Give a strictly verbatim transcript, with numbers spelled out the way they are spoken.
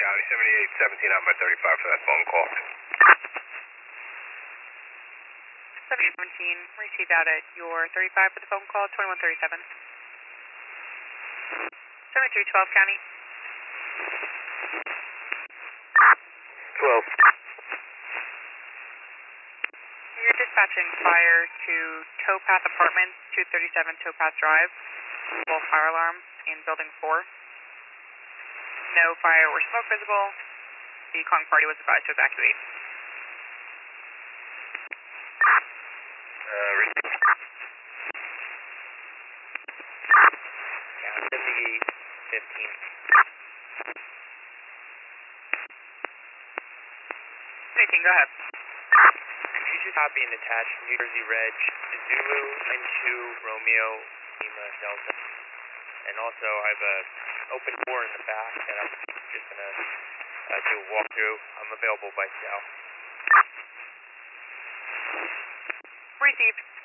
County, seventy-eight seventeen on my thirty-five for that phone call. seventy-eight seventeen, received out at your thirty-five for the phone call, twenty-one thirty-seven. seventy-three twelve County. twelve. You're dispatching fire to Towpath Apartments, two thirty-seven Towpath Drive. Full fire alarm in building four. No fire or smoke visible. The Kong party was advised to evacuate. Uh, receive. Yeah, seventy-eight fifteen. Anything, go ahead. Could you just copy and attach New Jersey Reg, Zulu, Inchu, Romeo, Lima, Delta? And also, I have a open door in the back that I'm just going to uh, do a walkthrough. I'm available by cell. Received.